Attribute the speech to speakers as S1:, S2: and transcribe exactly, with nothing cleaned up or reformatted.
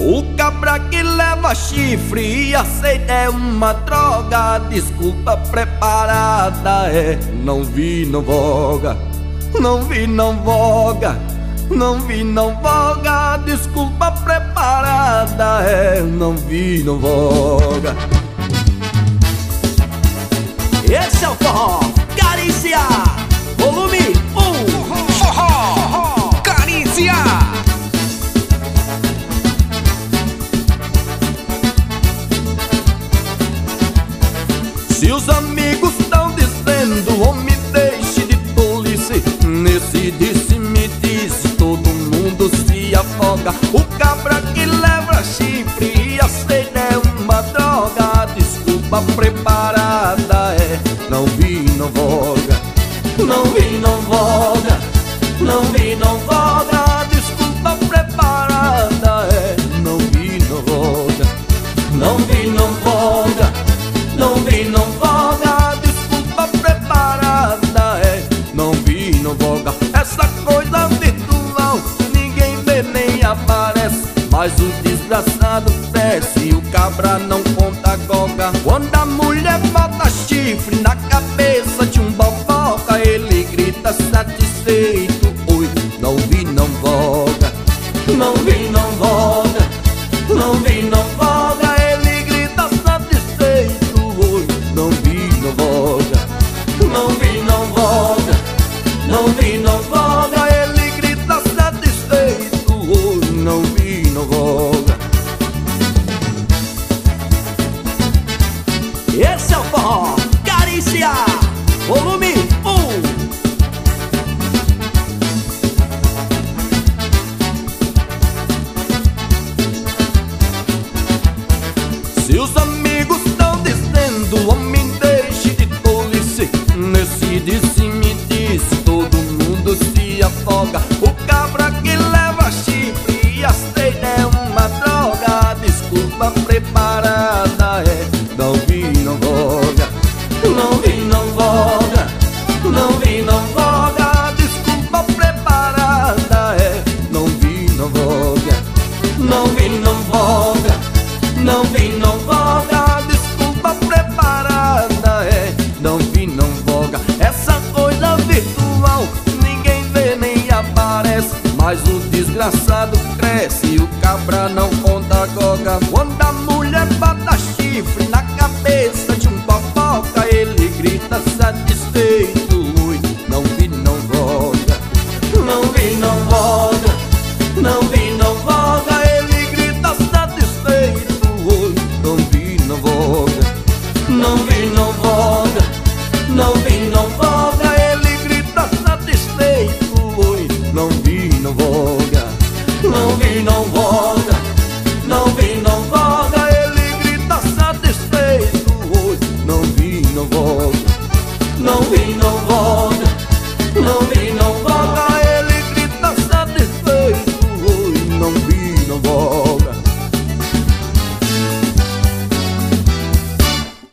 S1: O cabra que leva chifre e aceita é uma droga. Desculpa preparada é, não vi, não voga. Não vi, não voga. Não vi, não voga. Desculpa preparada é, não vi, não voga. Esse é o forró Carícia, volume um.
S2: Forró Carícia.
S1: Se os amigos estão dizendo, homem, deixe de tolice, nesse disse-me disse, todo mundo se afoga. O cabra que leva chifre e aceita é uma droga. Desculpa preparada é, não vi, não voga. Não vi, não voga. Não vi, não voga. Desculpa preparada é, não vi, não voga. Não vi, não voga. Não vi, não voga. Desculpa preparada é, não vi, não voga. Essa coisa virtual ninguém vê nem aparece, mas o desgraçado cresce, o cabra não conta goga. Quando a mulher bota chifre na cabeça de um boboca, ele grita satisfeito, oi, não vi, não voga. Não vi, não voga. Não vi, não voga. Ele grita satisfeito, oi, não vi, não voga. Não vi, não voga. Não vi, não voga. Ele grita satisfeito, oi, não vi, não voga. Esse é o forró Carícia, volume um. Se os amigos estão dizendo, homem, deixe de tolice, nesse disse-me disse, todo mundo se afoga. O cabra que leva chifre e aceita é uma droga. Desculpa preparada é, não vi, não voga. Não vi, não voga. Não vi, não voga. Desculpa preparada é, não vi, não voga. Não vi, não voga. Não vi, não voga. Desculpa preparada é, não vi, não voga. Essa coisa virtual ninguém vê nem aparece, mas o desgraçado cresce, o cabra não